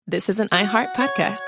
This is an iHeart podcast.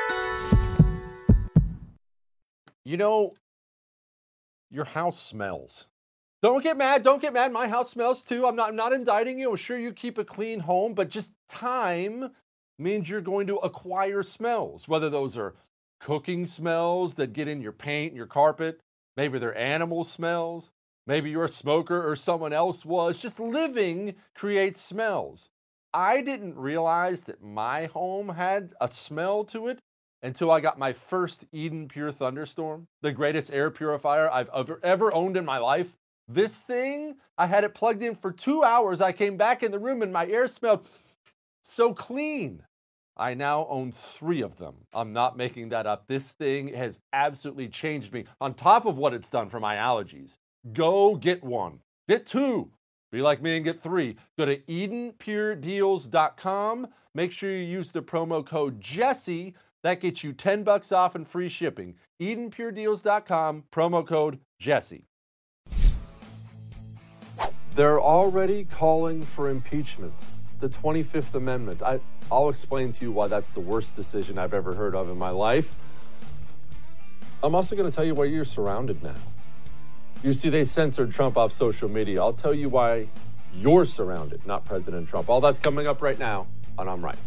You know, your house smells. Don't get mad. Don't get mad. My house smells too. I'm not indicting you. I'm sure you keep a clean home, but just time means you're going to acquire smells, whether those are cooking smells that get in your paint, your carpet, maybe they're animal smells, maybe you're a smoker or someone else was. Just living creates smells. I didn't realize that my home had a smell to it until I got my first Eden Pure Thunderstorm, the greatest air purifier I've ever owned in my life. This thing, I had it plugged in for 2 hours. I came back in the room and my air smelled so clean. I now own 3 of them. I'm not making that up. This thing has absolutely changed me on top of what it's done for my allergies. Go get one. Get 2. Be like me and get 3. Go to EdenPureDeals.com. Make sure you use the promo code Jesse. That gets you $10 off and free shipping. EdenPureDeals.com, promo code Jesse. They're already calling for impeachment. The 25th Amendment. I'll explain to you why that's the worst decision I've ever heard of in my life. I'm also going to tell you why you're surrounded now. You see, they censored Trump off social media. I'll tell you why you're surrounded, not President Trump. All that's coming up right now on I'm Right.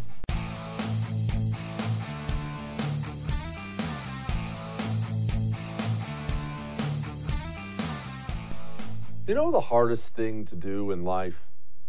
You know the hardest thing to do in life?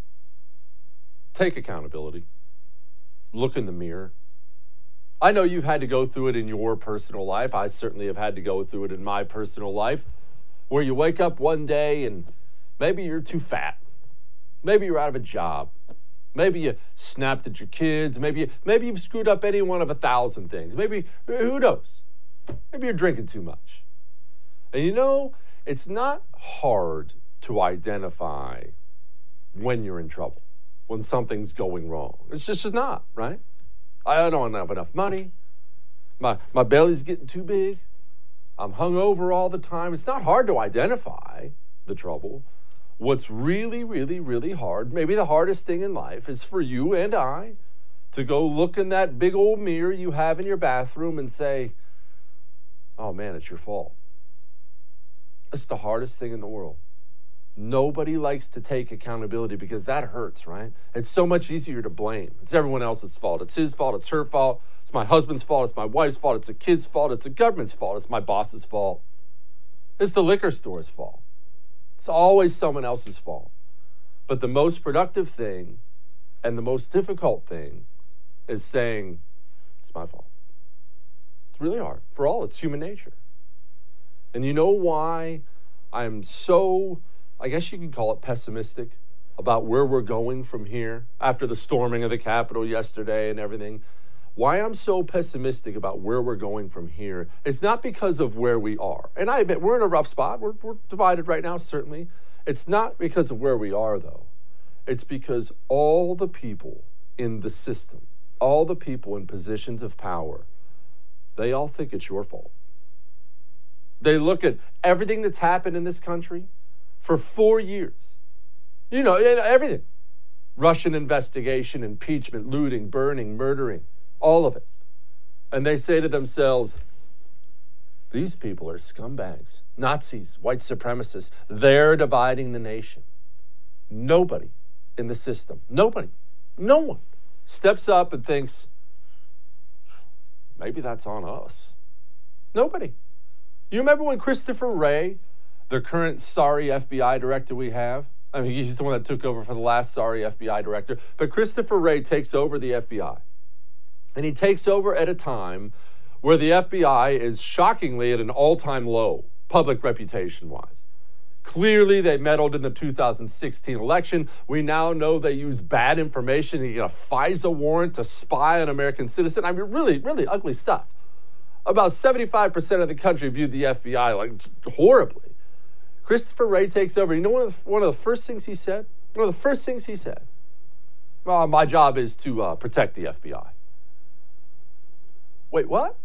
Take accountability. Look in the mirror. I know you've had to go through it in your personal life. I certainly have had to go through it in my personal life, where you wake up one day and maybe you're too fat. Maybe you're out of a job. Maybe you snapped at your kids. Maybe you've screwed up any one of 1,000 things. Maybe, who knows? Maybe you're drinking too much. And you know, it's not hard to identify when you're in trouble, when something's going wrong. It's just not, right? I don't have enough money. My belly's getting too big. I'm hungover all the time. It's not hard to identify the trouble. What's really, really, really hard, maybe the hardest thing in life, is for you and I to go look in that big old mirror you have in your bathroom and say, oh man, it's your fault. It's the hardest thing in the world. Nobody likes to take accountability because that hurts, right? It's so much easier to blame. It's everyone else's fault. It's his fault. It's her fault. It's my husband's fault. It's my wife's fault. It's the kid's fault. It's the government's fault. It's my boss's fault. It's the liquor store's fault. It's always someone else's fault. But the most productive thing and the most difficult thing is saying, it's my fault. It's really hard. For all, it's human nature. And you know why I'm so, I guess you could call it pessimistic about where we're going from here after the storming of the Capitol yesterday and everything? Why I'm so pessimistic about where we're going from here, it's not because of where we are. And I admit, we're in a rough spot. We're divided right now, certainly. It's not because of where we are, though. It's because all the people in the system, all the people in positions of power, they all think it's your fault. They look at everything that's happened in this country for 4 years. You know, everything. Russian investigation, impeachment, looting, burning, murdering. All of it. And they say to themselves, these people are scumbags, Nazis, white supremacists. They're dividing the nation. Nobody in the system, no one steps up and thinks, maybe that's on us. Nobody. You remember when Christopher Wray, the current sorry FBI director we have, I mean, he's the one that took over for the last sorry FBI director, but Christopher Wray takes over the FBI. And he takes over at a time where the FBI is shockingly at an all-time low, public reputation-wise. Clearly, they meddled in the 2016 election. We now know they used bad information to get a FISA warrant to spy on American citizens. I mean, really, really ugly stuff. About 75% of the country viewed the FBI like horribly. Christopher Wray takes over. You know one of the first things he said? One of the first things he said, well, my job is to protect the FBI. Wait, what?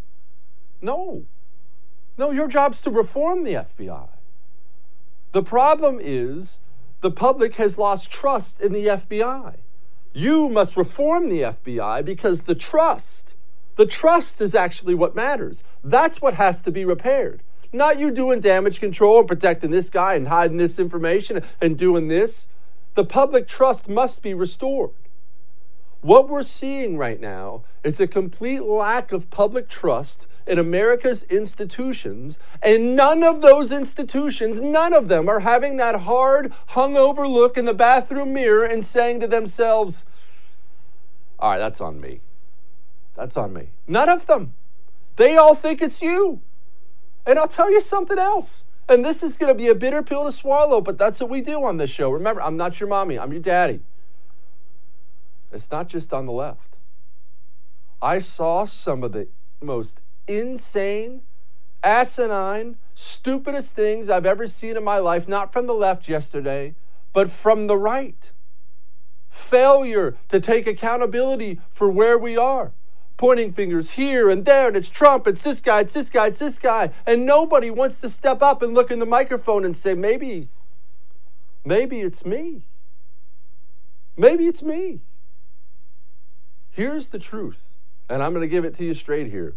No, your job's to reform the FBI. The problem is the public has lost trust in the FBI. You must reform the FBI because the trust is actually what matters. That's what has to be repaired. Not you doing damage control and protecting this guy and hiding this information and doing this. The public trust must be restored. What we're seeing right now is a complete lack of public trust in America's institutions, and none of those institutions, none of them are having that hard, hungover look in the bathroom mirror and saying to themselves, all right, that's on me. That's on me. None of them. They all think it's you. And I'll tell you something else. And this is going to be a bitter pill to swallow, but that's what we do on this show. Remember, I'm not your mommy. I'm your daddy. It's not just on the left. I saw some of the most insane, asinine, stupidest things I've ever seen in my life, not from the left yesterday, but from the right. Failure to take accountability for where we are. Pointing fingers here and there, and it's Trump, it's this guy, it's this guy, it's this guy. And nobody wants to step up and look in the microphone and say, maybe it's me. Maybe it's me. Here's the truth, and I'm going to give it to you straight here.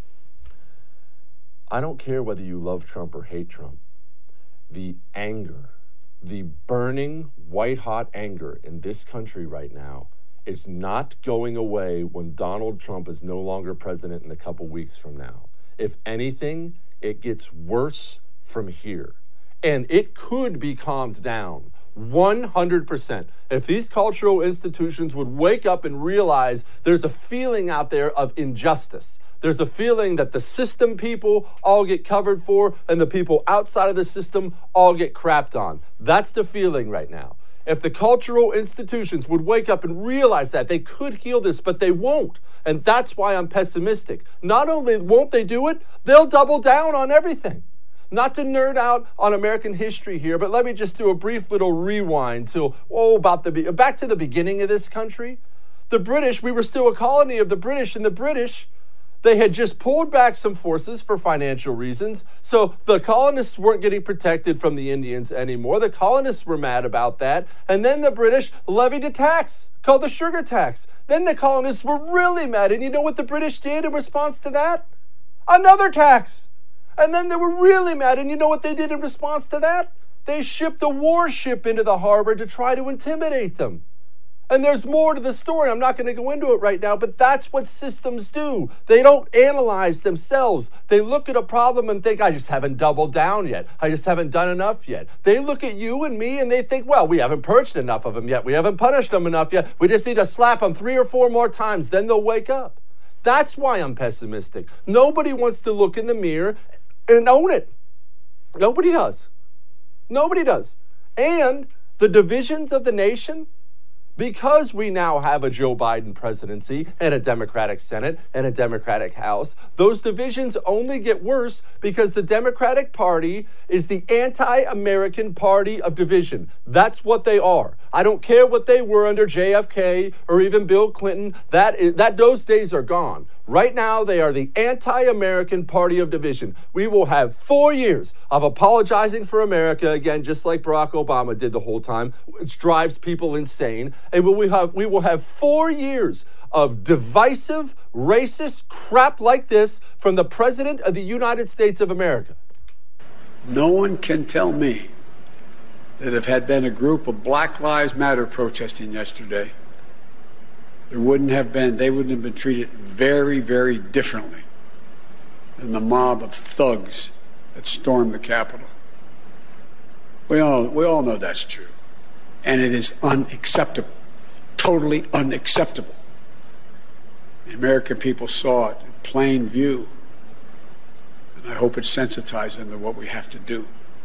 I don't care whether you love Trump or hate Trump. The anger, the burning, white-hot anger in this country right now is not going away when Donald Trump is no longer president in a couple weeks from now. If anything, it gets worse from here. And it could be calmed down 100%. If these cultural institutions would wake up and realize there's a feeling out there of injustice. There's a feeling that the system people all get covered for and the people outside of the system all get crapped on. That's the feeling right now. If the cultural institutions would wake up and realize that, they could heal this, but they won't. And that's why I'm pessimistic. Not only won't they do it, they'll double down on everything. Not to nerd out on American history here, but let me just do a brief little rewind to, back to the beginning of this country. The British, we were still a colony of the British, and the British, they had just pulled back some forces for financial reasons. So the colonists weren't getting protected from the Indians anymore. The colonists were mad about that. And then the British levied a tax called the sugar tax. Then the colonists were really mad. And you know what the British did in response to that? Another tax. And then they were really mad. And you know what they did in response to that? They shipped a warship into the harbor to try to intimidate them. And there's more to the story. I'm not going to go into it right now, but that's what systems do. They don't analyze themselves. They look at a problem and think, I just haven't doubled down yet. I just haven't done enough yet. They look at you and me and they think, well, we haven't purged enough of them yet. We haven't punished them enough yet. We just need to slap them 3 or 4 more times. Then they'll wake up. That's why I'm pessimistic. Nobody wants to look in the mirror and own it. Nobody does. Nobody does. And the divisions of the nation, because we now have a Joe Biden presidency and a Democratic Senate and a Democratic House, those divisions only get worse because the Democratic Party is the anti-American party of division. That's what they are. I don't care what they were under JFK or even Bill Clinton. Those days are gone. Right now, they are the anti-American party of division. We will have 4 years of apologizing for America again, just like Barack Obama did the whole time, which drives people insane. And we will have 4 years of divisive, racist crap like this from the President of the United States of America. No one can tell me that if had been a group of Black Lives Matter protesting yesterday, they wouldn't have been treated very, very differently than the mob of thugs that stormed the Capitol. We all know that's true. And it is unacceptable. Totally unacceptable. The American people saw it in plain view. And I hope it sensitized them to what we have to do.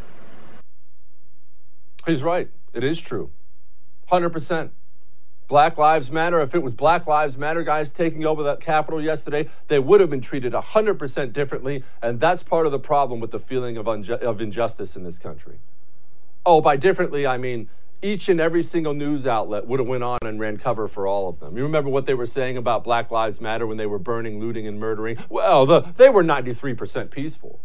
He's right. It is true. 100%. Black Lives Matter, if it was Black Lives Matter guys taking over that Capitol yesterday, they would have been treated 100% differently, and that's part of the problem with the feeling of injustice in this country. Oh, by differently, I mean each and every single news outlet would have went on and ran cover for all of them. You remember what they were saying about Black Lives Matter when they were burning, looting, and murdering? Well, they were 93% peaceful.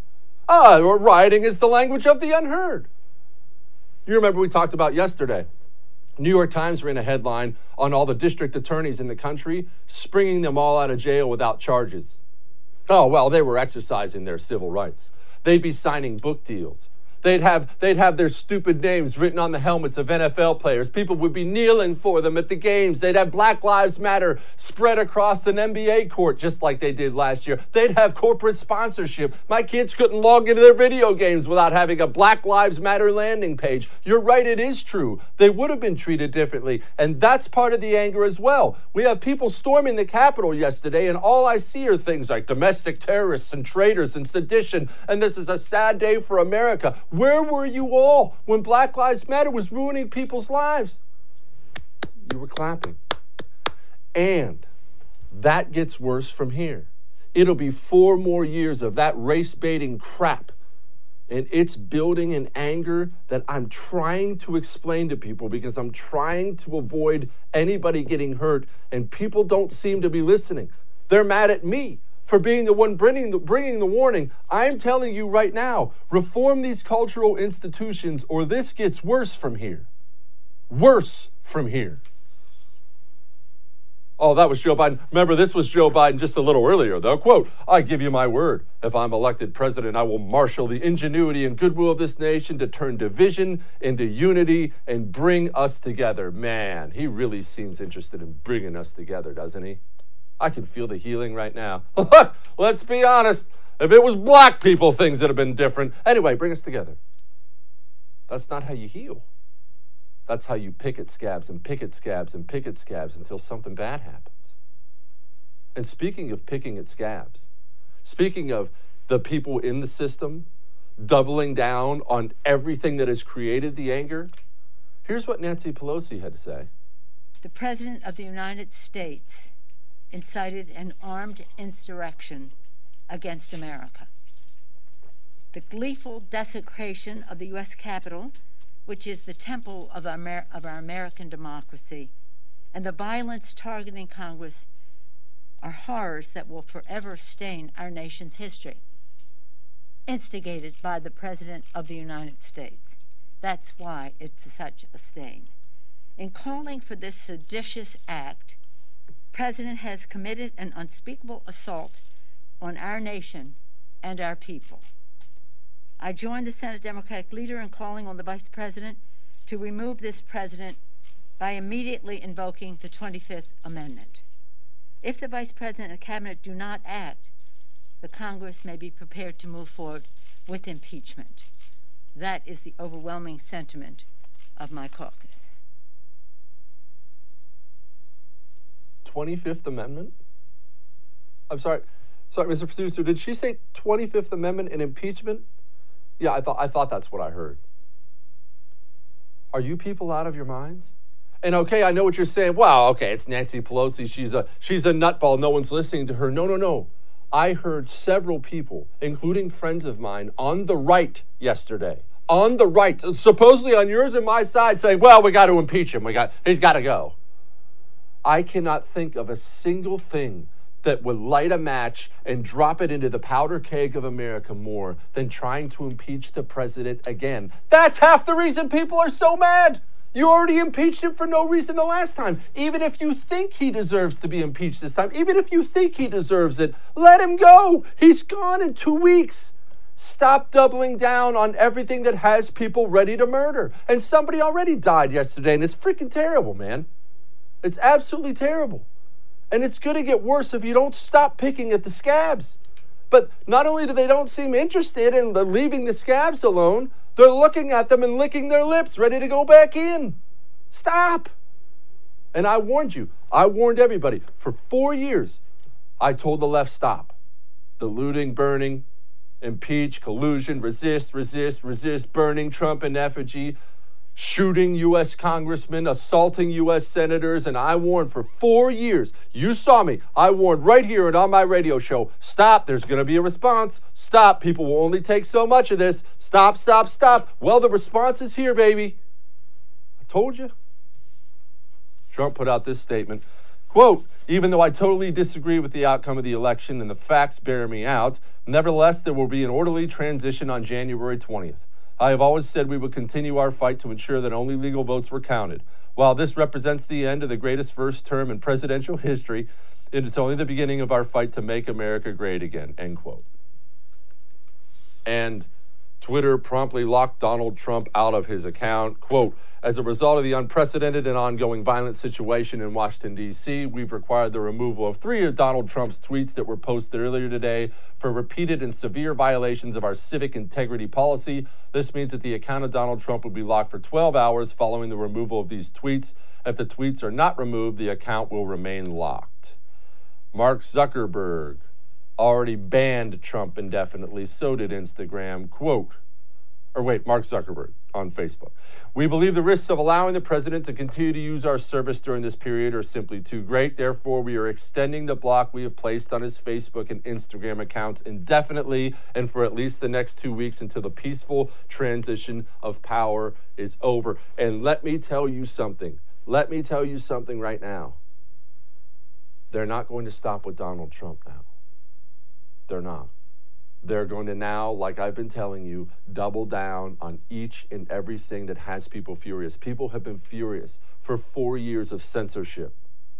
Rioting is the language of the unheard. You remember we talked about yesterday. New York Times ran a headline on all the district attorneys in the country, springing them all out of jail without charges. Oh, well, they were exercising their civil rights. They'd be signing book deals. They'd have their stupid names written on the helmets of NFL players. People would be kneeling for them at the games. They'd have Black Lives Matter spread across an NBA court just like they did last year. They'd have corporate sponsorship. My kids couldn't log into their video games without having a Black Lives Matter landing page. You're right, it is true. They would have been treated differently, and that's part of the anger as well. We have people storming the Capitol yesterday, and all I see are things like domestic terrorists and traitors and sedition, and this is a sad day for America. Where were you all when Black Lives Matter was ruining people's lives? You were clapping. And that gets worse from here. It'll be 4 more years of that race-baiting crap. And it's building an anger that I'm trying to explain to people because I'm trying to avoid anybody getting hurt, and people don't seem to be listening. They're mad at me for being the one bringing the warning. I'm telling you right now, reform these cultural institutions or this gets worse from here. Worse from here. Oh, that was Joe Biden. Remember, this was Joe Biden just a little earlier, though. Quote, I give you my word. If I'm elected president, I will marshal the ingenuity and goodwill of this nation to turn division into unity and bring us together. Man, he really seems interested in bringing us together, doesn't he? I can feel the healing right now. Look, let's be honest. If it was black people, things would have been different. Anyway, bring us together. That's not how you heal. That's how you pick at scabs and pick at scabs and pick at scabs until something bad happens. And speaking of picking at scabs, speaking of the people in the system doubling down on everything that has created the anger, here's what Nancy Pelosi had to say. The President of the United States incited an armed insurrection against America. The gleeful desecration of the U.S. Capitol, which is the temple of our American democracy, and the violence targeting Congress are horrors that will forever stain our nation's history, instigated by the President of the United States. That's why it's such a stain. In calling for this seditious act, the President has committed an unspeakable assault on our nation and our people. I join the Senate Democratic leader in calling on the Vice President to remove this President by immediately invoking the 25th Amendment. If the Vice President and Cabinet do not act, the Congress may be prepared to move forward with impeachment. That is the overwhelming sentiment of my caucus. 25th Amendment? I'm sorry, Mr. Producer, did she say 25th Amendment and impeachment? Yeah, I thought that's what I heard. Are you people out of your minds? And okay, I know what you're saying. Wow, okay, it's Nancy Pelosi. She's a nutball. No one's listening to her. No. I heard several people, including friends of mine, on the right yesterday. On the right, supposedly on yours and my side, saying, well, we got to impeach him. He's got to go. I cannot think of a single thing that would light a match and drop it into the powder keg of America more than trying to impeach the president again. That's half the reason people are so mad. You already impeached him for no reason the last time. Even if you think he deserves to be impeached this time, even if you think he deserves it, let him go. He's gone in 2 weeks. Stop doubling down on everything that has people ready to murder. And somebody already died yesterday, and it's freaking terrible, man. It's absolutely terrible. And it's going to get worse if you don't stop picking at the scabs. But not only do they don't seem interested in leaving the scabs alone, they're looking at them and licking their lips, ready to go back in. Stop. And I warned you. I warned everybody. For 4 years, I told the left stop. The looting, burning, impeach, collusion, resist, burning Trump in effigy, shooting U.S. congressmen, assaulting U.S. senators, and I warned for 4 years. You saw me. I warned right here and on my radio show, stop, there's going to be a response. Stop, people will only take so much of this. Stop. Well, the response is here, baby. I told you. Trump put out this statement. Quote, even though I totally disagree with the outcome of the election and the facts bear me out, nevertheless, there will be an orderly transition on January 20th. I have always said we would continue our fight to ensure that only legal votes were counted. While this represents the end of the greatest first term in presidential history, it's only the beginning of our fight to make America great again, end quote. And Twitter promptly locked Donald Trump out of his account. Quote, as a result of the unprecedented and ongoing violent situation in Washington, D.C., we've required the removal of 3 of Donald Trump's tweets that were posted earlier today for repeated and severe violations of our civic integrity policy. This means that the account of Donald Trump will be locked for 12 hours following the removal of these tweets. If the tweets are not removed, the account will remain locked. Mark Zuckerberg already banned Trump indefinitely. So did Instagram. Quote, Mark Zuckerberg on Facebook. We believe the risks of allowing the president to continue to use our service during this period are simply too great. Therefore, we are extending the block we have placed on his Facebook and Instagram accounts indefinitely and for at least the next 2 weeks until the peaceful transition of power is over. And let me tell you something. Let me tell you something right now. They're not going to stop with Donald Trump now. They're not. They're going to now, like I've been telling you, double down on each and everything that has people furious. People have been furious for 4 years of censorship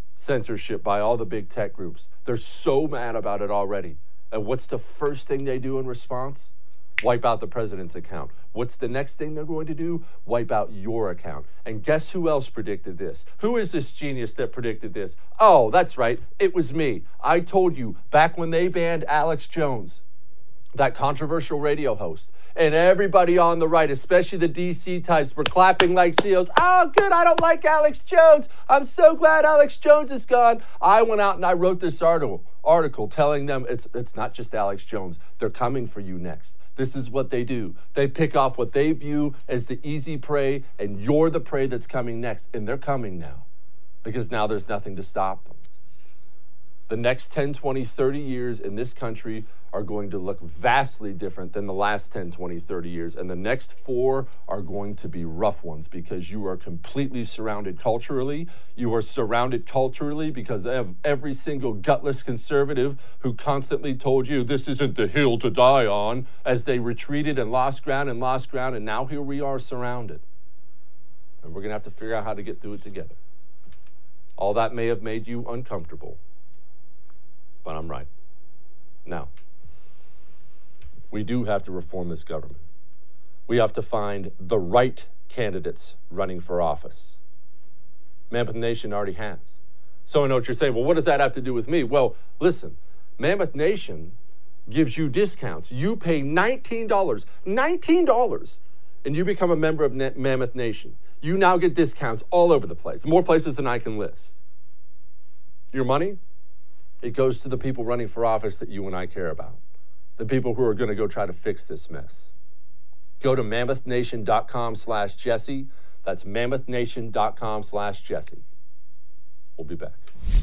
by all the big tech groups. They're so mad about it already. And what's the first thing they do in response? Wipe out the president's account. What's the next thing they're going to do? Wipe out your account. And guess who else predicted this? Who is this genius that predicted this? Oh, that's right. It was me. I told you back when they banned Alex Jones, that controversial radio host, and everybody on the right, especially the DC types, were clapping like seals. Oh, good, I don't like Alex Jones. I'm so glad Alex Jones is gone. I went out and I wrote this article telling them it's not just Alex Jones. They're coming for you next. This is what they do. They pick off what they view as the easy prey, and you're the prey that's coming next. And they're coming now, because now there's nothing to stop them. The next 10, 20, 30 years in this country are going to look vastly different than the last 10, 20, 30 years. And the next 4 are going to be rough ones because you are completely surrounded culturally. You are surrounded culturally because of every single gutless conservative who constantly told you this isn't the hill to die on, as they retreated and lost ground. And now here we are surrounded. And we're going to have to figure out how to get through it together. All that may have made you uncomfortable, but I'm right. Now, we do have to reform this government. We have to find the right candidates running for office. Mammoth Nation already has. So I know what you're saying. Well, what does that have to do with me? Well, listen, Mammoth Nation gives you discounts. You pay $19, and you become a member of Mammoth Nation. You now get discounts all over the place, more places than I can list. Your money, it goes to the people running for office that you and I care about, the people who are going to go try to fix this mess. Go to mammothnation.com/Jesse. That's mammothnation.com/Jesse. We'll be back.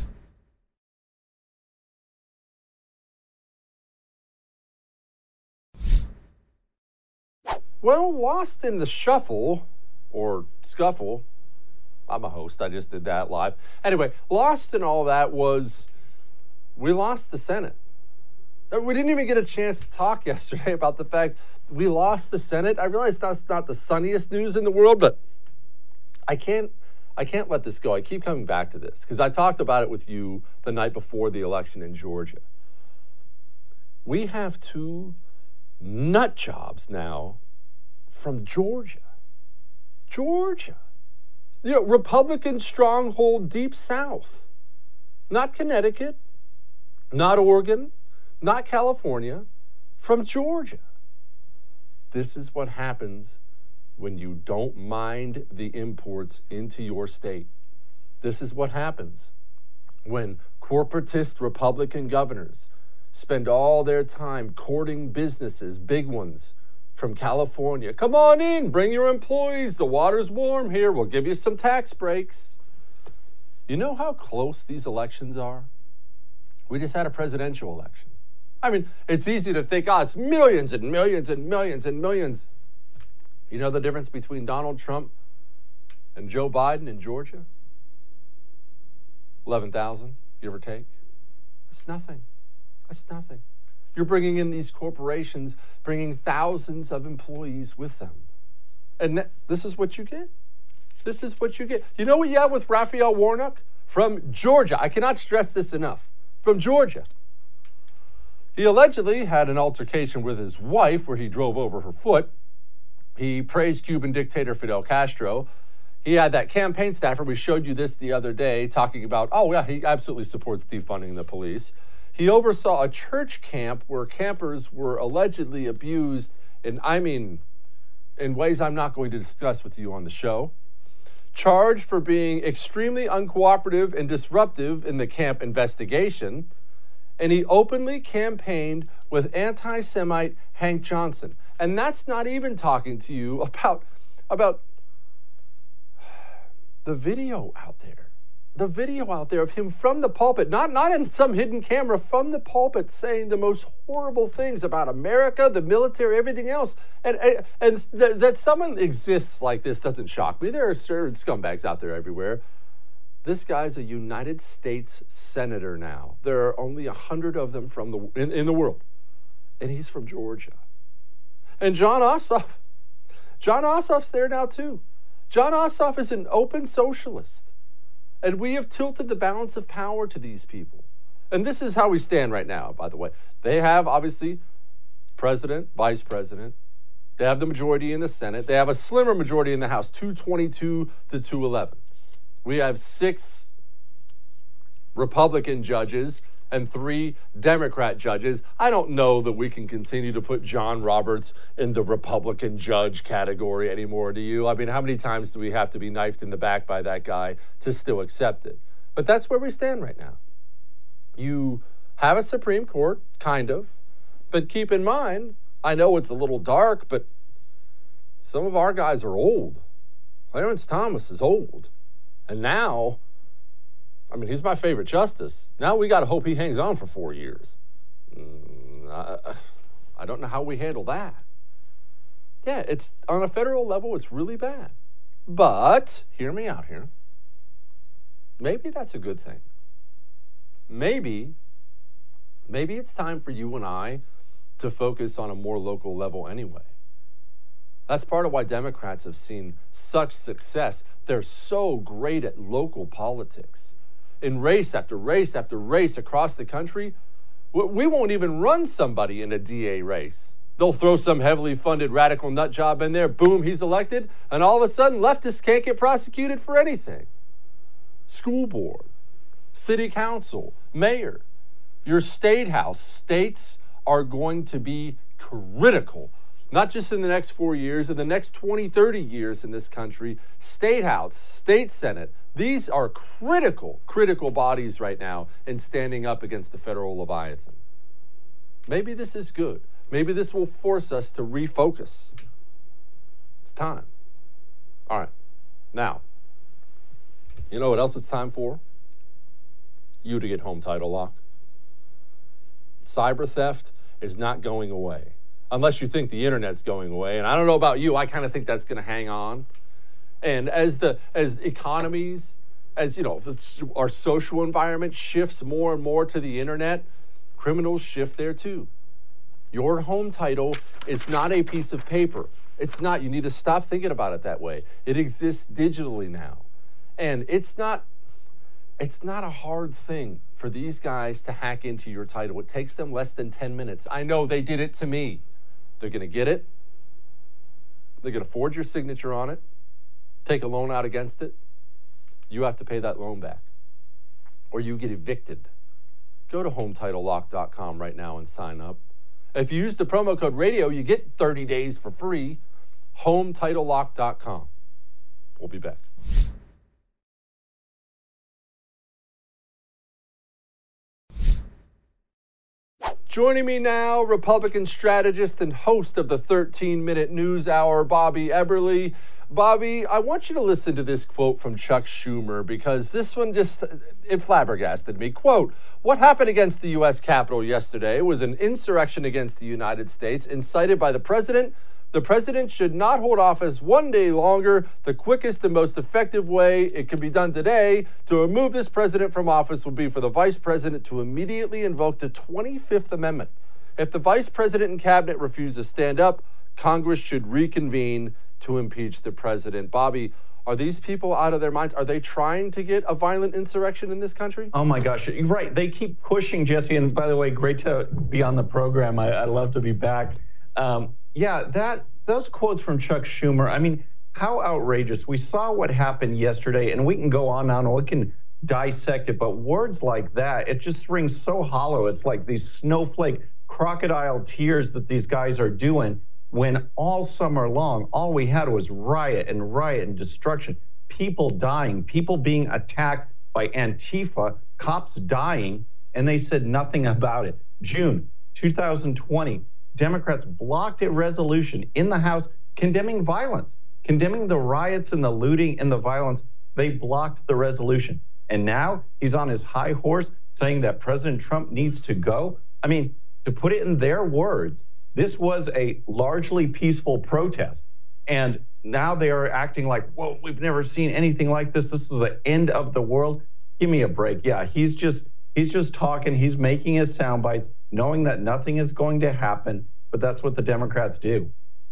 Well, lost in the shuffle or scuffle. I'm a host. I just did that live. Anyway, lost in all that was we lost the Senate. We didn't even get a chance to talk yesterday about the fact we lost the Senate. I realize that's not the sunniest news in the world, but I can't let this go. I keep coming back to this because I talked about it with you the night before the election in Georgia. We have 2 nut jobs now from Georgia. Georgia. You know, Republican stronghold deep south. Not Connecticut, not Oregon, not California, from Georgia. This is what happens when you don't mind the imports into your state. This is what happens when corporatist Republican governors spend all their time courting businesses, big ones, from California. Come on in, bring your employees. The water's warm here. We'll give you some tax breaks. You know how close these elections are? We just had a presidential election. I mean, it's easy to think, it's millions and millions and millions and millions. You know the difference between Donald Trump and Joe Biden in Georgia? 11,000, give or take. That's nothing. That's nothing. You're bringing in these corporations, bringing thousands of employees with them. And this is what you get. This is what you get. You know what you have with Raphael Warnock? From Georgia. I cannot stress this enough. From Georgia. He allegedly had an altercation with his wife where he drove over her foot. He praised Cuban dictator Fidel Castro. He had that campaign staffer, we showed you this the other day, talking about, oh yeah, he absolutely supports defunding the police. He oversaw a church camp where campers were allegedly abused in ways I'm not going to discuss with you on the show. Charged for being extremely uncooperative and disruptive in the camp investigation. And he openly campaigned with anti-Semite Hank Johnson. And that's not even talking to you about the video out there. The video out there of him from the pulpit, not in some hidden camera, from the pulpit saying the most horrible things about America, the military, everything else. And that someone exists like this doesn't shock me. There are certain scumbags out there everywhere. This guy's a United States senator now. There are only 100 of them in the world. And he's from Georgia. And Jon Ossoff's there now too. Jon Ossoff is an open socialist. And we have tilted the balance of power to these people. And this is how we stand right now, by the way. They have, obviously, president, vice president. They have the majority in the Senate. They have a slimmer majority in the House, 222 to 211. We have 6 Republican judges and 3 Democrat judges. I don't know that we can continue to put John Roberts in the Republican judge category anymore, do you? I mean, how many times do we have to be knifed in the back by that guy to still accept it? But that's where we stand right now. You have a Supreme Court, kind of, but keep in mind, I know it's a little dark, but some of our guys are old. Clarence Thomas is old. And now, I mean, he's my favorite justice. Now we got to hope he hangs on for 4 years. I don't know how we handle that. Yeah, it's on a federal level, it's really bad. But, hear me out here. Maybe that's a good thing. Maybe it's time for you and I to focus on a more local level anyway. That's part of why Democrats have seen such success. They're so great at local politics. In race after race after race across the country, we won't even run somebody in a DA race. They'll throw some heavily funded radical nut job in there, boom, he's elected, and all of a sudden leftists can't get prosecuted for anything. School board, city council, mayor, your state house. States are going to be critical. Not just in the next 4 years, in the next 20, 30 years in this country, state house, state senate, these are critical bodies right now in standing up against the federal Leviathan. Maybe this is good. Maybe this will force us to refocus. It's time. All right. Now, you know what else it's time for? You to get home title lock. Cyber theft is not going away. Unless you think the internet's going away. And I don't know about you, I kind of think that's going to hang on. And as economies, as you know, our social environment shifts more and more to the internet, criminals shift there too. Your home title is not a piece of paper. It's not. You need to stop thinking about it that way. It exists digitally now. And it's not a hard thing for these guys to hack into your title. It takes them less than 10 minutes. I know they did it to me. They're going to get it. They're going to forge your signature on it, take a loan out against it. You have to pay that loan back, or you get evicted. Go to HomeTitleLock.com right now and sign up. If you use the promo code radio, you get 30 days for free. HomeTitleLock.com. We'll be back. Joining me now, Republican strategist and host of the 13-Minute News Hour, Bobby Eberle. Bobby, I want you to listen to this quote from Chuck Schumer, because this one it flabbergasted me. Quote, "What happened against the U.S. Capitol yesterday was an insurrection against the United States incited by the president. The president should not hold office one day longer. The quickest and most effective way it can be done today to remove this president from office would be for the vice president to immediately invoke the 25th Amendment. If the vice president and cabinet refuse to stand up, Congress should reconvene to impeach the president." Bobby, Are these people out of their minds? Are they trying to get a violent insurrection in this country? Oh my gosh, you're right. They keep pushing, Jesse. And by the way, great to be on the program. I love to be back. Those quotes from Chuck Schumer, I mean, how outrageous. We saw what happened yesterday, and we can go on and we can dissect it, but words like that, it just rings so hollow. It's like these snowflake crocodile tears that these guys are doing when all summer long, all we had was riot and destruction, people dying, people being attacked by Antifa, cops dying, and they said nothing about it. June 2020, Democrats blocked a resolution in the House condemning violence, condemning the riots and the looting and the violence. They blocked the resolution. And now he's on his high horse saying that President Trump needs to go. I mean, to put it in their words, this was a largely peaceful protest. And now they are acting like, whoa, we've never seen anything like this. This is the end of the world. Give me a break. Yeah, he's just talking. He's making his sound bites, knowing that nothing is going to happen. But that's what the Democrats do.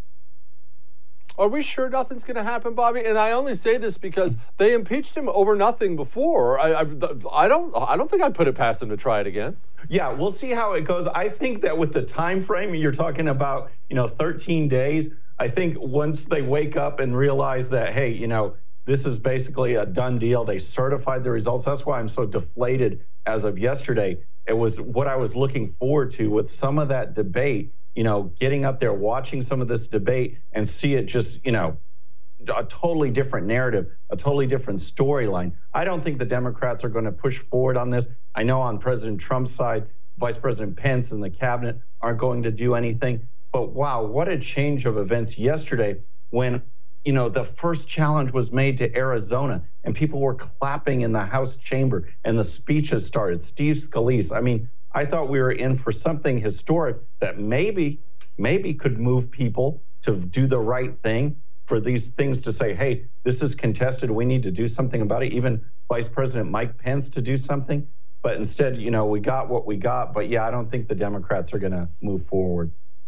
Are we sure nothing's going to happen, Bobby? And I only say this because they impeached him over nothing before. I don't think I'd put it past them to try it again. Yeah, we'll see how it goes. I think that with the time frame you're talking about, 13 days, I think once they wake up and realize that, hey, this is basically a done deal, they certified the results. That's why I'm so deflated as of yesterday. It was what I was looking forward to with some of that debate, getting up there, watching some of this debate and see it just, a totally different narrative, a totally different storyline. I don't think the Democrats are going to push forward on this. I know on President Trump's side, Vice President Pence and the cabinet aren't going to do anything. But wow, what a change of events yesterday when, the first challenge was made to Arizona and people were clapping in the House chamber and the speeches started. Steve Scalise. I mean, I thought we were in for something historic that maybe could move people to do the right thing, for these things to say, hey, this is contested, we need to do something about it, even Vice President Mike Pence to do something. But instead, we got what we got. But yeah, I don't think the Democrats are going to move forward.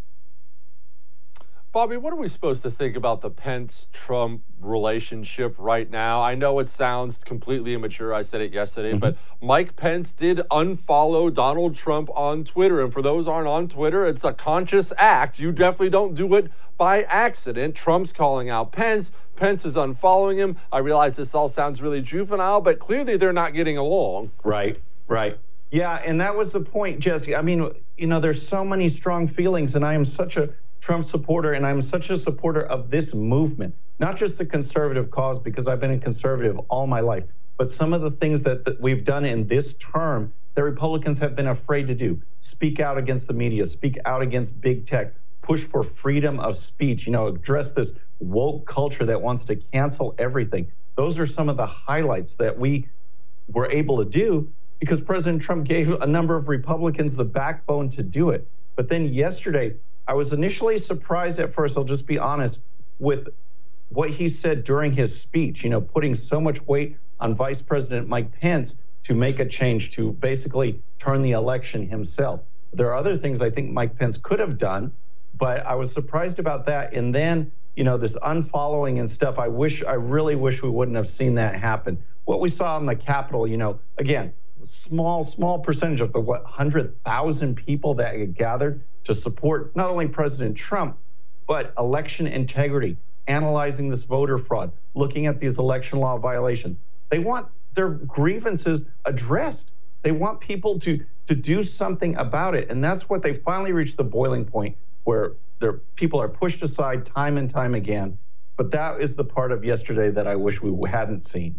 Bobby, what are we supposed to think about the Pence-Trump relationship right now? I know it sounds completely immature. I said it yesterday, but Mike Pence did unfollow Donald Trump on Twitter. And for those who aren't on Twitter, it's a conscious act. You definitely don't do it by accident. Trump's calling out Pence. Pence is unfollowing him. I realize this all sounds really juvenile, but clearly they're not getting along. Right. Yeah, and that was the point, Jesse. I mean, there's so many strong feelings, and I am such a Trump supporter, and I'm such a supporter of this movement, not just the conservative cause, because I've been a conservative all my life, but some of the things that we've done in this term that Republicans have been afraid to do. Speak out against the media, speak out against big tech, push for freedom of speech, address this woke culture that wants to cancel everything. Those are some of the highlights that we were able to do because President Trump gave a number of Republicans the backbone to do it. But then yesterday, I was initially surprised at first, I'll just be honest, with what he said during his speech, putting so much weight on Vice President Mike Pence to make a change, to basically turn the election himself. There are other things I think Mike Pence could have done, but I was surprised about that. And then, this unfollowing and stuff, I really wish we wouldn't have seen that happen. What we saw in the Capitol, again, small percentage of the 100,000 people that had gathered to support not only President Trump, but election integrity, analyzing this voter fraud, looking at these election law violations. They want their grievances addressed. They want people to do something about it. And that's what they finally reached the boiling point where their people are pushed aside time and time again. But that is the part of yesterday that I wish we hadn't seen.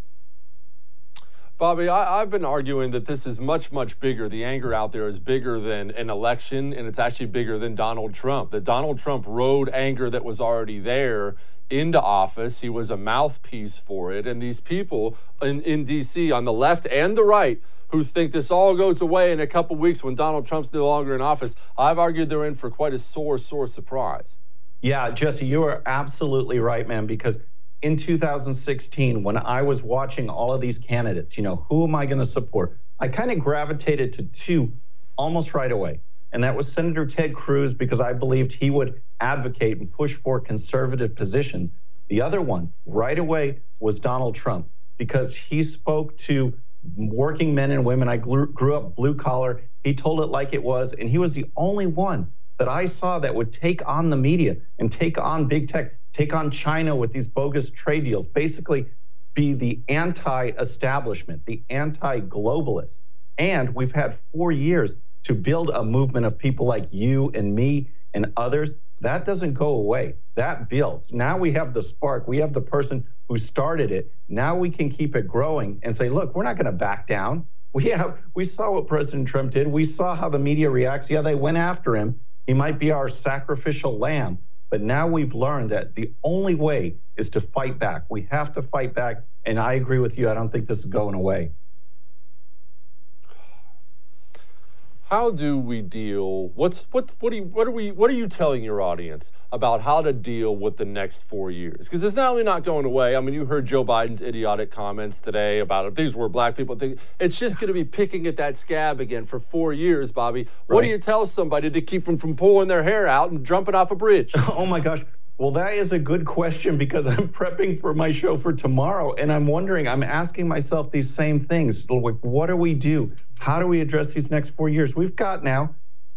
Bobby, I've been arguing that this is much, much bigger. The anger out there is bigger than an election, and it's actually bigger than Donald Trump. That Donald Trump rode anger that was already there into office. He was a mouthpiece for it. And these people in D.C. on the left and the right who think this all goes away in a couple weeks when Donald Trump's no longer in office, I've argued they're in for quite a sore surprise. Yeah, Jesse, you are absolutely right, man, because in 2016, when I was watching all of these candidates, who am I going to support? I kind of gravitated to two almost right away. And that was Senator Ted Cruz, because I believed he would advocate and push for conservative positions. The other one right away was Donald Trump, because he spoke to working men and women. I grew up blue collar. He told it like it was. And he was the only one that I saw that would take on the media and take on big tech, take on China with these bogus trade deals, basically be the anti-establishment, the anti-globalist. And we've had 4 years to build a movement of people like you and me and others. That doesn't go away. That builds. Now we have the spark. We have the person who started it. Now we can keep it growing and say, look, we're not going to back down. We saw what President Trump did. We saw how the media reacts. Yeah, they went after him. He might be our sacrificial lamb. But now we've learned that the only way is to fight back. We have to fight back. And I agree with you. I don't think this is going away. How do we deal? What are you telling your audience about how to deal with the next 4 years? Because it's not only not going away. I mean, you heard Joe Biden's idiotic comments today about if these were black people. It's just going to be picking at that scab again for 4 years, Bobby. Right. What do you tell somebody to keep them from pulling their hair out and jumping off a bridge? Oh my gosh. Well, that is a good question, because I'm prepping for my show for tomorrow, and I'm asking myself these same things. Like, what do we do? How do we address these next 4 years? We've got now,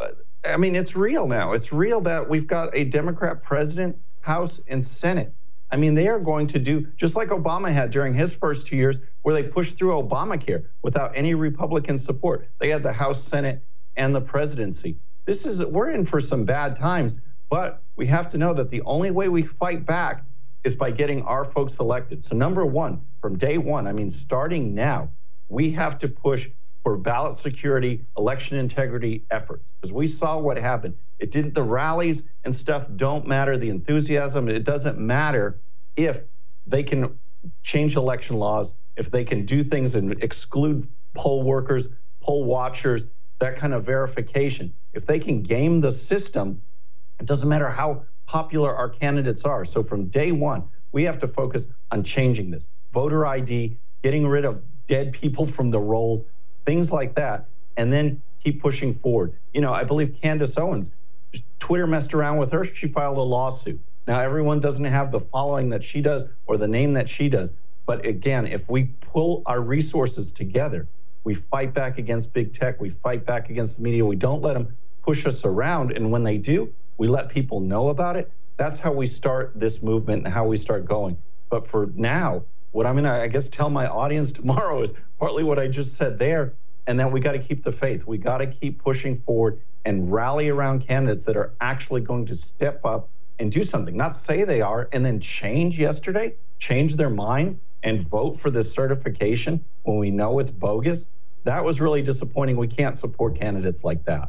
I mean, it's real now. It's real that we've got a Democrat president, House, and Senate. I mean, they are going to do, just like Obama had during his first 2 years, where they pushed through Obamacare without any Republican support. They had the House, Senate, and the presidency. We're in for some bad times. But we have to know that the only way we fight back is by getting our folks elected. So number one, from day one, I mean, starting now, we have to push for ballot security, election integrity efforts, because we saw what happened. The rallies and stuff don't matter, the enthusiasm, it doesn't matter if they can change election laws, if they can do things and exclude poll workers, poll watchers, that kind of verification. If they can game the system, it doesn't matter how popular our candidates are. So from day one, we have to focus on changing this. Voter ID, getting rid of dead people from the rolls, things like that, and then keep pushing forward. You know, I believe Candace Owens, Twitter messed around with her. She filed a lawsuit. Now, everyone doesn't have the following that she does or the name that she does. But again, if we pull our resources together, we fight back against big tech, we fight back against the media, we don't let them push us around. And when they do, we let people know about it. That's how we start this movement and how we start going. But for now, what I'm going to, I guess, tell my audience tomorrow is partly what I just said there, and that we got to keep the faith. We got to keep pushing forward and rally around candidates that are actually going to step up and do something, not say they are, and then change their minds and vote for this certification when we know it's bogus. That was really disappointing. We can't support candidates like that.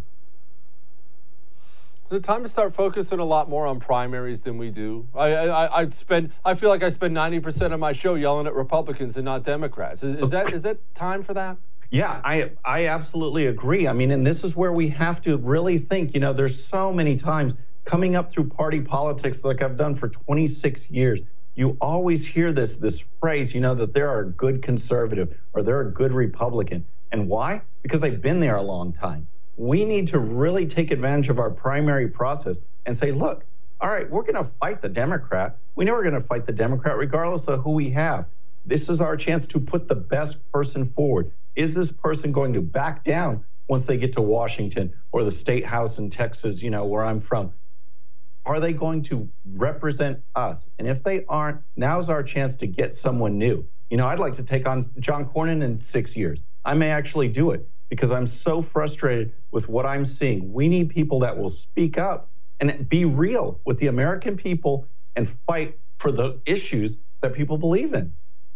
Is it time to start focusing a lot more on primaries than we do? I feel like I spend 90% of my show yelling at Republicans and not Democrats. Is that time for that? Yeah, I absolutely agree. I mean, and this is where we have to really think, you know, there's so many times coming up through party politics like I've done for 26 years, you always hear this phrase, you know, that they're a good conservative or they're a good Republican. And why? Because they've been there a long time. We need to really take advantage of our primary process and say, look, all right, we're going to fight the Democrat. We know we're going to fight the Democrat regardless of who we have. This is our chance to put the best person forward. Is this person going to back down once they get to Washington or the state house in Texas, you know, where I'm from? Are they going to represent us? And if they aren't, now's our chance to get someone new. You know, I'd like to take on John Cornyn in 6 years. I may actually do it, because I'm so frustrated with what I'm seeing. We need people that will speak up and be real with the American people and fight for the issues that people believe in.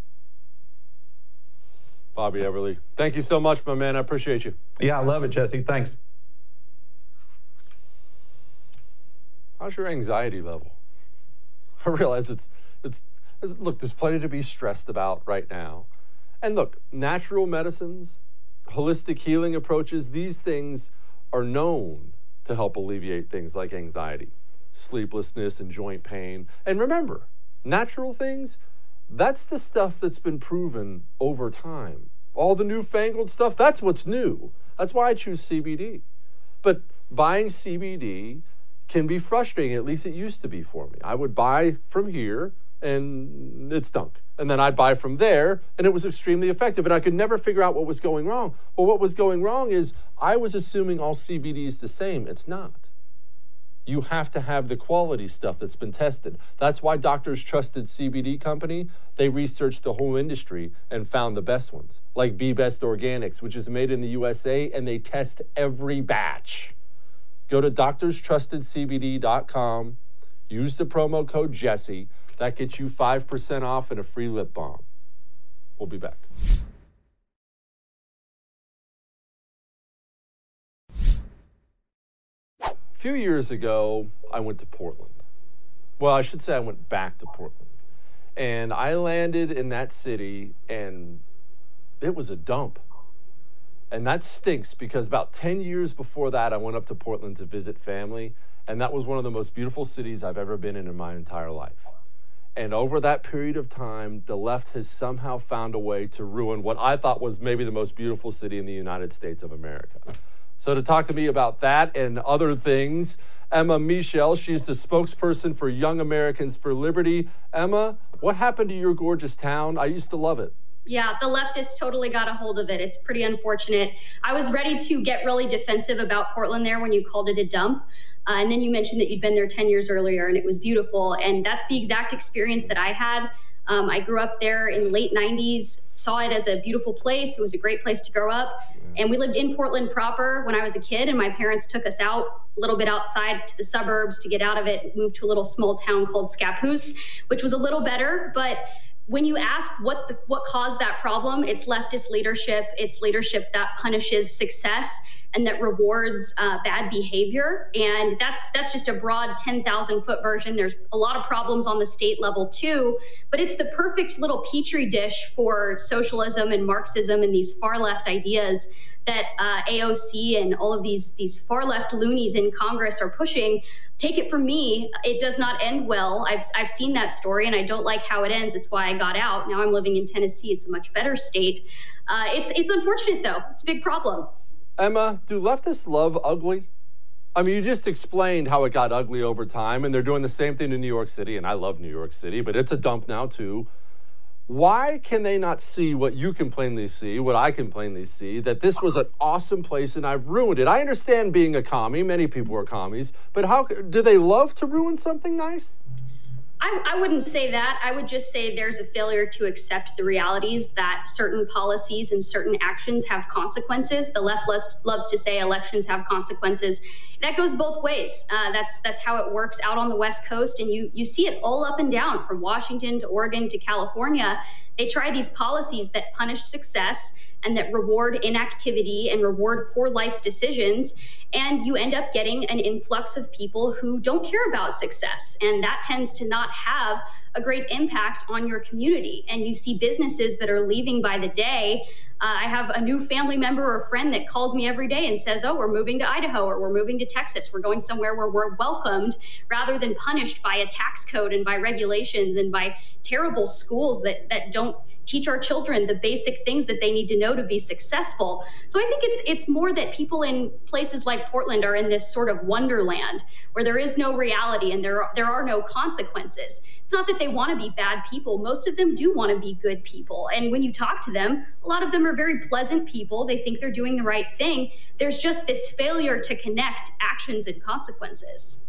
Bobby Everly, thank you so much, my man. I appreciate you. Yeah, I love it, Jesse. Thanks. How's your anxiety level? I realize it's look, there's plenty to be stressed about right now. And look, natural medicines, holistic healing approaches, these things are known to help alleviate things like anxiety, sleeplessness, and joint pain. And remember, natural things, that's the stuff that's been proven over time. All the newfangled stuff, that's what's new. That's why I choose CBD. But buying CBD can be frustrating, at least it used to be for me. I would buy from here, and it stunk. And then I'd buy from there, and it was extremely effective. And I could never figure out what was going wrong. Well, what was going wrong is I was assuming all CBD is the same. It's not. You have to have the quality stuff that's been tested. That's why Doctors Trusted CBD Company, they researched the whole industry and found the best ones, like Be Best Organics, which is made in the USA, and they test every batch. Go to doctorstrustedcbd.com, use the promo code Jesse. That gets you 5% off and a free lip balm. We'll be back. A few years ago, I went to Portland. Well, I should say I went back to Portland. And I landed in that city, and it was a dump. And that stinks because about 10 years before that, I went up to Portland to visit family, and that was one of the most beautiful cities I've ever been in my entire life. And over that period of time, the left has somehow found a way to ruin what I thought was maybe the most beautiful city in the United States of America. So to talk to me about that and other things, Emma Michel, she's the spokesperson for Young Americans for Liberty. Emma, what happened to your gorgeous town? I used to love it. Yeah, the leftists totally got a hold of it. It's pretty unfortunate. I was ready to get really defensive about Portland there when you called it a dump. And then you mentioned that you'd been there 10 years earlier and it was beautiful. And that's the exact experience that I had. I grew up there in the late 90s, saw it as a beautiful place. It was a great place to grow up. And we lived in Portland proper when I was a kid, and my parents took us out a little bit outside to the suburbs to get out of it, moved to a little small town called Scappoose, which was a little better. But when you ask what caused that problem, it's leftist leadership. It's leadership that punishes success and that rewards bad behavior. And that's just a broad 10,000-foot version. There's a lot of problems on the state level too, but it's the perfect little petri dish for socialism and Marxism and these far left ideas that AOC and all of these far left loonies in Congress are pushing. Take it from me, it does not end well. I've seen that story and I don't like how it ends. It's why I got out. Now I'm living in Tennessee. It's a much better state. It's unfortunate though. It's a big problem. Emma, do leftists love ugly? I mean, you just explained how it got ugly over time, and they're doing the same thing in New York City, and I love New York City, but it's a dump now too. Why can they not see what you can plainly see, what I can plainly see, that this was an awesome place and I've ruined it? I understand being a commie, many people are commies, but how do they love to ruin something nice? I wouldn't say that. I would just say there's a failure to accept the realities that certain policies and certain actions have consequences. The left loves to say elections have consequences. That goes both ways. That's how it works out on the West Coast, and you see it all up and down from Washington to Oregon to California. They try these policies that punish success and that reward inactivity and reward poor life decisions. And you end up getting an influx of people who don't care about success. And that tends to not have a great impact on your community. And you see businesses that are leaving by the day. I have a new family member or friend that calls me every day and says, oh, we're moving to Idaho or we're moving to Texas. We're going somewhere where we're welcomed rather than punished by a tax code and by regulations and by terrible schools that don't teach our children the basic things that they need to know to be successful. So I think it's more that people in places like Portland are in this sort of wonderland where there is no reality and there are no consequences. It's not that they want to be bad people. Most of them do want to be good people. And when you talk to them, a lot of them are very pleasant people. They think they're doing the right thing. There's just this failure to connect actions and consequences.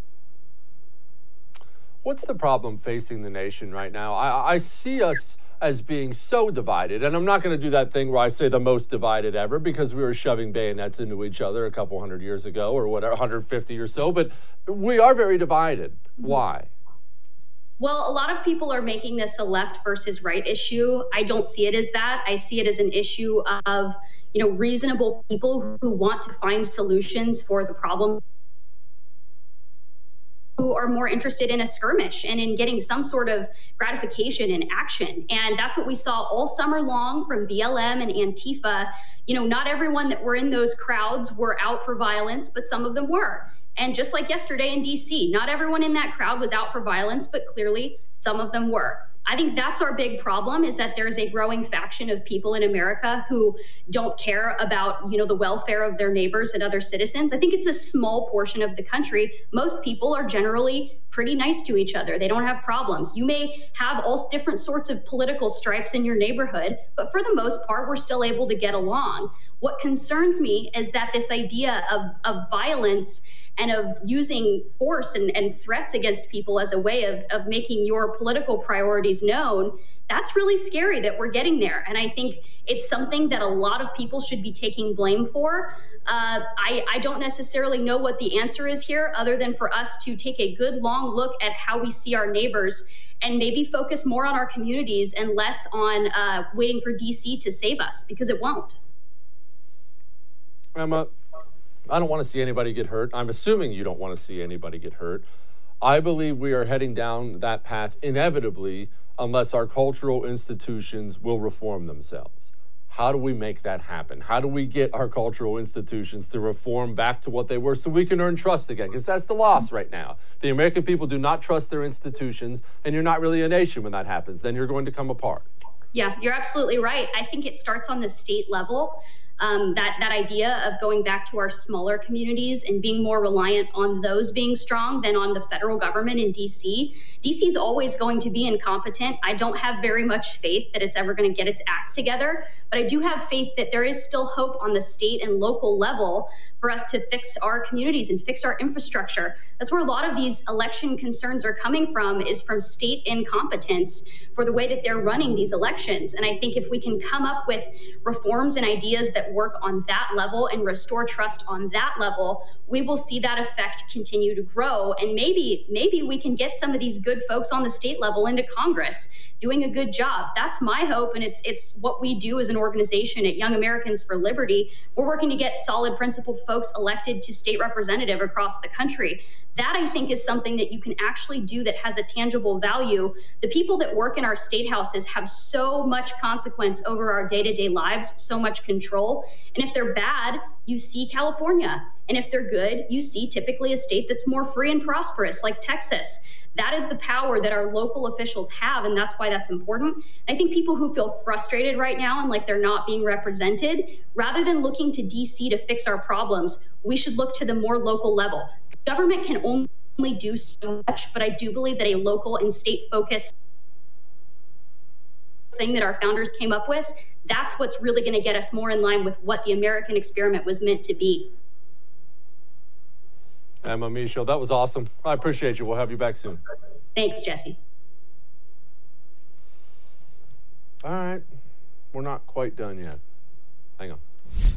What's the problem facing the nation right now? I see us as being so divided, and I'm not going to do that thing where I say the most divided ever because we were shoving bayonets into each other a couple hundred years ago or whatever, 150 or so, but we are very divided. Why? Well, a lot of people are making this a left versus right issue. I don't see it as that. I see it as an issue of, reasonable people who want to find solutions for the problem, who are more interested in a skirmish and in getting some sort of gratification and action. And that's what we saw all summer long from BLM and Antifa. Not everyone that were in those crowds were out for violence, but some of them were. And just like yesterday in DC, not everyone in that crowd was out for violence, but clearly some of them were. I think that's our big problem, is that there's a growing faction of people in America who don't care about, the welfare of their neighbors and other citizens. I think it's a small portion of the country. Most people are generally pretty nice to each other. They don't have problems. You may have all different sorts of political stripes in your neighborhood, but for the most part, we're still able to get along. What concerns me is that this idea of violence and of using force and threats against people as a way of making your political priorities known, that's really scary that we're getting there. And I think it's something that a lot of people should be taking blame for. I don't necessarily know what the answer is here, other than for us to take a good long look at how we see our neighbors and maybe focus more on our communities and less on waiting for DC to save us, because it won't. Emma, I don't want to see anybody get hurt. I'm assuming you don't want to see anybody get hurt. I believe we are heading down that path inevitably unless our cultural institutions will reform themselves. How do we make that happen? How do we get our cultural institutions to reform back to what they were so we can earn trust again? Because that's the loss right now. The American people do not trust their institutions, and you're not really a nation when that happens. Then you're going to come apart. Yeah, you're absolutely right. I think it starts on the state level. That idea of going back to our smaller communities and being more reliant on those being strong than on the federal government in DC. DC is always going to be incompetent. I don't have very much faith that it's ever going to get its act together, but I do have faith that there is still hope on the state and local level for us to fix our communities and fix our infrastructure. That's where a lot of these election concerns are coming from, is from state incompetence for the way that they're running these elections. And I think if we can come up with reforms and ideas that work on that level and restore trust on that level, we will see that effect continue to grow. And maybe we can get some of these good folks on the state level into Congress doing a good job. That's my hope, and it's what we do as an organization at Young Americans for Liberty. We're working to get solid, principled folks elected to state representative across the country. That, I think, is something that you can actually do that has a tangible value. The people that work in our state houses have so much consequence over our day-to-day lives, so much control. And if they're bad, you see California. And if they're good, you see typically a state that's more free and prosperous, like Texas. That is the power that our local officials have, and that's why that's important. I think people who feel frustrated right now and like they're not being represented, rather than looking to DC to fix our problems, we should look to the more local level. Government can only do so much, but I do believe that a local and state-focused thing that our founders came up with, that's what's really going to get us more in line with what the American experiment was meant to be. Emma Michaud, that was awesome. I appreciate you. We'll have you back soon. Thanks, Jesse. All right. We're not quite done yet. Hang on.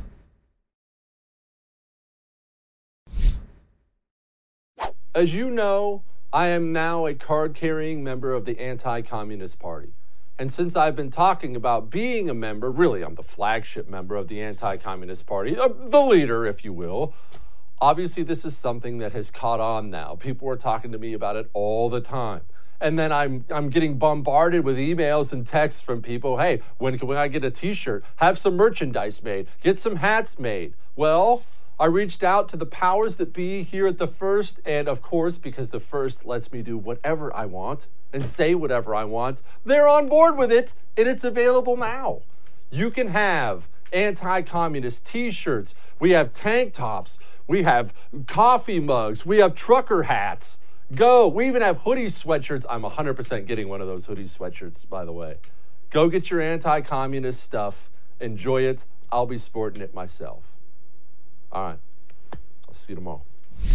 As you know, I am now a card-carrying member of the Anti-Communist Party. And since I've been talking about being a member, really I'm the flagship member of the Anti-Communist Party, the leader, if you will. Obviously, this is something that has caught on now. People are talking to me about it all the time. And then I'm getting bombarded with emails and texts from people. Hey, when can I get a t-shirt? Have some merchandise made. Get some hats made. Well, I reached out to the powers that be here at the First. And of course, because the First lets me do whatever I want and say whatever I want, they're on board with it. And it's available now. You can have anti-communist t-shirts. We have tank tops. We have coffee mugs. We have trucker hats. Go. We even have hoodie sweatshirts. I'm 100% getting one of those hoodie sweatshirts, by the way. Go get your anti-communist stuff. Enjoy it. I'll be sporting it myself. All right. I'll see you tomorrow.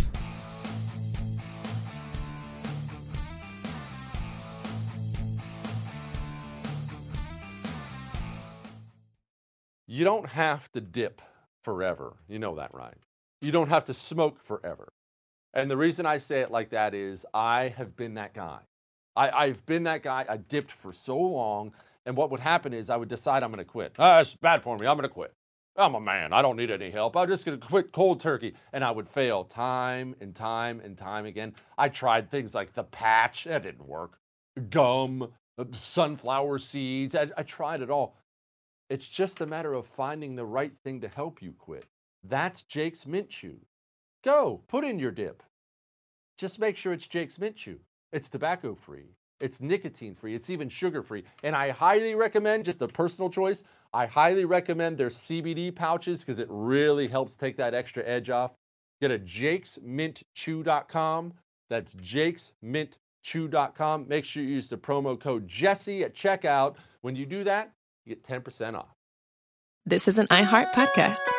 You don't have to dip forever. You know that, right? You don't have to smoke forever. And the reason I say it like that is I have been that guy. I've been that guy. I dipped for so long. And what would happen is I would decide I'm going to quit. It's bad for me. I'm going to quit. I'm a man. I don't need any help. I'm just going to quit cold turkey. And I would fail time and time and time again. I tried things like the patch. That didn't work. Gum, sunflower seeds. I tried it all. It's just a matter of finding the right thing to help you quit. That's Jake's Mint Chew. Go, put in your dip. Just make sure it's Jake's Mint Chew. It's tobacco-free. It's nicotine-free. It's even sugar-free. And I highly recommend, just a personal choice, I highly recommend their CBD pouches because it really helps take that extra edge off. Get a jakesmintchew.com. That's jakesmintchew.com. Make sure you use the promo code Jesse at checkout. When you do that, you get 10% off. This is an iHeart podcast.